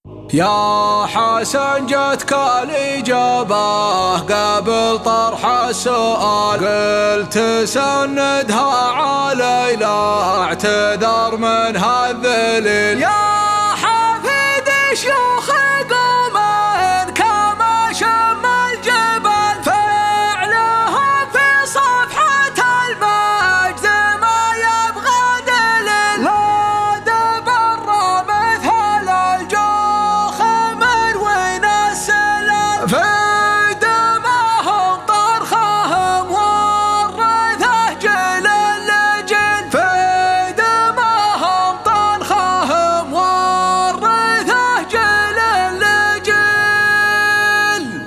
يا حسن جتك الإجابة قبل طرح السؤال، قلت سندها علي لا اعتذر من هالذليل. يا حفيد شيوخ قومين كما شم الجبل، فعلهم في صفحة المجد ما يبغى دليل. لا دبر مثل الجوخ من وين السلام، في دمهم طرخهم ورثه جيل لجيل، في دمهم طرخهم ورثه جيل لجيل.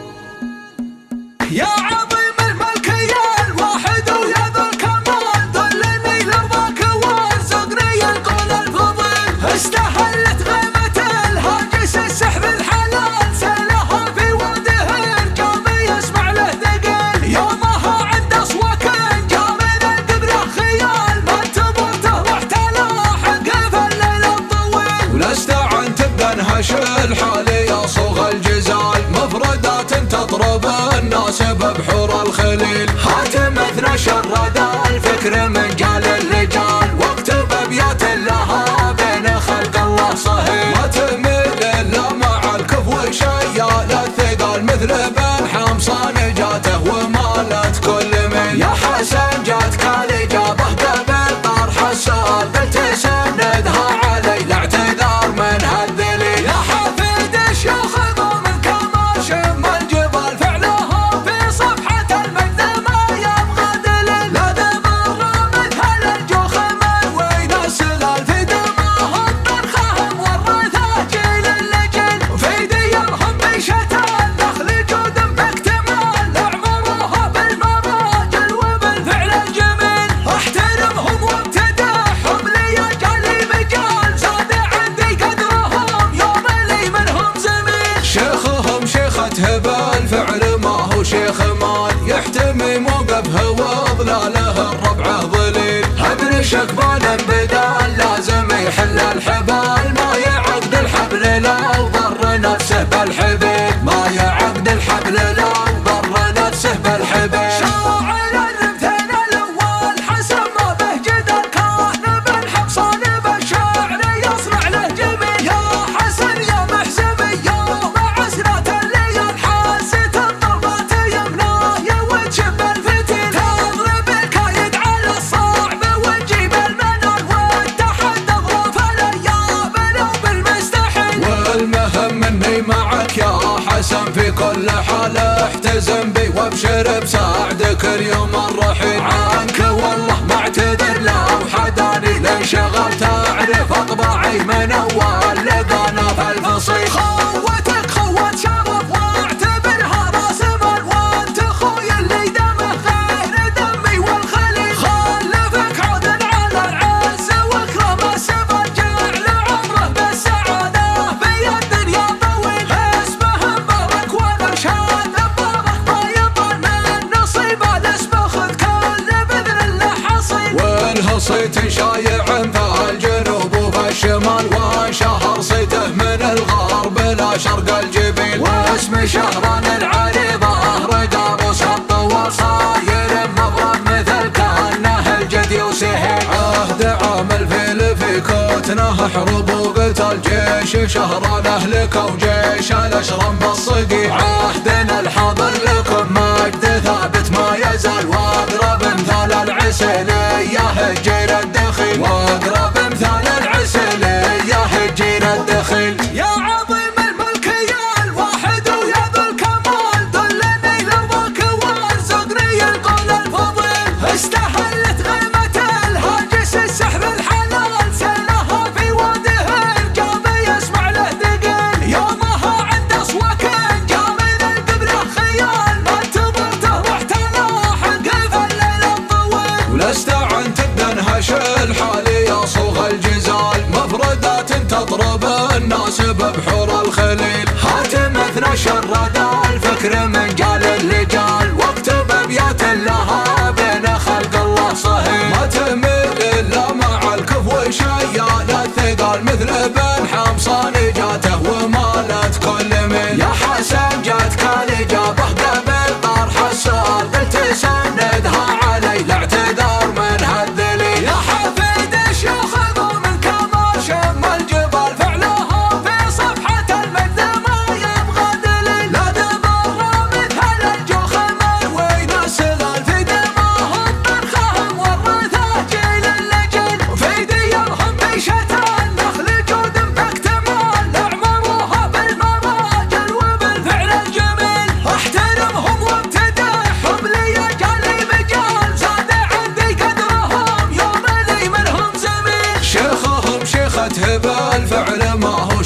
يا عظيم الملك يا الواحد ويا ذا الكمال، دلني لرضاك وارزقني القول الفضيل. استهلت غيمة الهاجس السحب الحلال، سالها في وده الجامي يسمع له دقيل. يومها عند اصوك جاء من القبله خيال، ما انتظرته واحتلاح كيف الليل الطويل. ولست عن تبقى انهش الحالي يصوغ الجزال، مفردات تضرب الناس ببحور الخليل. حاتم اثنى شرد الفكر من جال الرجال، واكتب ابيات لها بين خلق الله صهيل. ما تميل الا مع الكفو شيال الثقال، مثل بن حمصان جاته ومالت كل من. يا حسن جاتك الاجابه قبل طرح السؤال، قلت سندها علي لا اعتذار من هالذليل. يا حفيد الشيوخ قوم كما شم الجبال، فعلهم في صفحة المجد ما يبغى دليل. لا دمر مثل الجوخ من وين السلال، في دمهم طرخهم ورثه جيل لجيل. في ديرهم بيشة النخل جود باكتمال، اعمروها بالمراجل وبالفعل الجميل. احترمهم وامتدحهم ليجعل مجال، زاد عندي قدرهم يوم لي منهم زميل. شيخهم شيخته بالفعل ما هو شيخ مال، يحتمي موقفه وظلاله الربعه ظليل. ابن شكبان بدال لازم يحل الحبال، ما يعقد الحبل لو ضر نفسه بالحبيب، ما يعقد الحبل لو ضر نفسه بالحبيب. شاعر الرمثين الاول حسن ما به جدل، كان بن حمصان بالشعر يصنع له جميل. يا حسن يا محزمي يوم عسرة الليل، حاسة الضربات يمناي وتشب الفتيل. تضرب الكايد على الصعب وتجيب المنال، والتحدى ظروف الايام لو بالمستحيل. والمهم مني معك يا حسن في كل حال، احتزم بي وابشر بساعدك اليوم الرحيل. عنك والله ما اعتذر لو حداني لانشغلت، اعرف اطباعي من اول لقانا في الفصيل. خوتك خوت شرف واعتبرها راس مال، وانت اخوي اللي دمه غير دمي والخليل. خلفك عدل على العز واكرم السبل، جعل عمره بالسعاده في الدنيا طويل. اسمه مبارك والارشاد مبارك ما يطال من نصيبه، الاسم خذ كل باذن الله حصيل. والهصيت شايع في الجنوب وفي الشمال، وانشهر صيته من الغرب لا شرق الجبيل. واسم شهران العريضه رقابوس الطوال، صاير مضرب مثل كانه الجدي وسهيل. عهد عام الفيل في كوتنه حروب وقتال، جيش شهران اهلك وجيش الاشرم بالصقيع. عهدنا الحاضر لكم مجد ثابت ما يزال، واقرب مثال العسليه هجين الدخيل، واقرب مثال العسليه هجين الدخيل. يا عظيم الملك يا الواحد ويا ذا الكمال، دلني لرضاك وارزقني القول الفضيل. استهلت غيمة الهاجس السحب الحلال، سالها في وده الجامي يسمع له دقيل. يومها عند اصوك جاء من القبله خيال، ما انتظرته واحتلاح كيف الليل الطويل. ولست عن تبقى انهش الحالي يصوغ الجزال، مفردات تضرب الناس ببحور الخليل. حاتم اثنى شرد الفكر من جال الرجال، واكتب ابيات لها بين خلق الله صهيل. ما تميل الا مع الكفو شيال الثقال، مثل بن حمصان جاته وما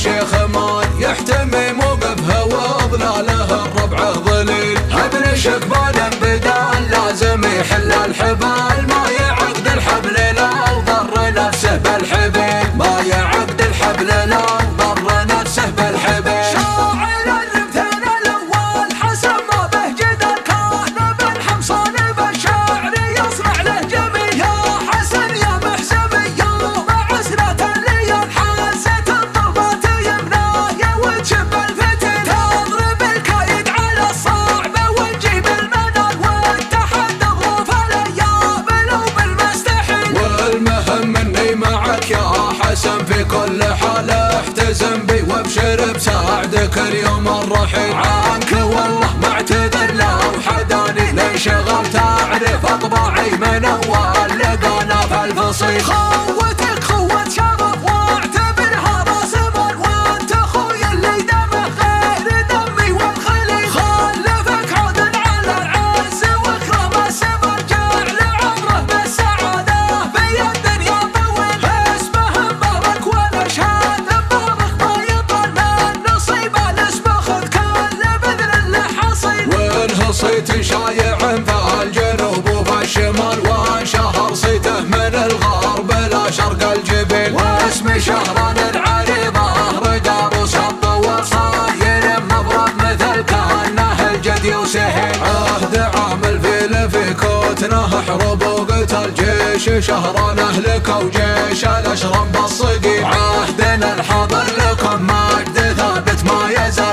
الشيخ ما يحتمي موقفها وظلاله الربع ظليل. ابن شقبان بدال لازم يحل الحبال، ما يعقد الحبل لا ضر نفسه بالحبل، ما يعقد الحبل لا ضر نفسه بالحبل. شاعر الرمثان الاول حسن ما به جدل، كان بالحمصان بالشعر يصنع له جميل. يا حسن يا محسبي يوم عسرة الليل، حاسة الضربات يمنايا وتشب الفتن، تضرب الكايد على الصعب وتجيب المنال، والتحدى ظروف الايام لو بالمستحيل. والمهم اني معك يا حسن في كل حالة، احتزم بي وابشر بساعدك اليوم الرحيل. عنك والله معتذر لو حداني لانشغلت، اعرف اطباعي من اول لقانا في الفصيل. خوتك خوة شرف واعتبرها راس مال، وانت اخوي اللي دمه غير دمي والخليل. خلفك عدل على العز واكرم السمر، جعل عمره بالسعادة في الدنيا طويل. اسمه مبارك والاشهاد مبارك ما يطال، من نصيبه الاسم خذ كل بذل له حصيل. والهصيت شايع في الجنوب وفي الشمال، وانشهر صيته من الغرب الى شرق الجبال. واسم شهران العريضة رقاب وسط صاير مضرب مثل كانه الجدي وسهيل. عهد عام الفيل في كوتنه حروب وقتل جيش شهران اهلك وجيش الاشرم بالصقيل. عهدنا الحاضر لكم مجد ثابت ما يزال،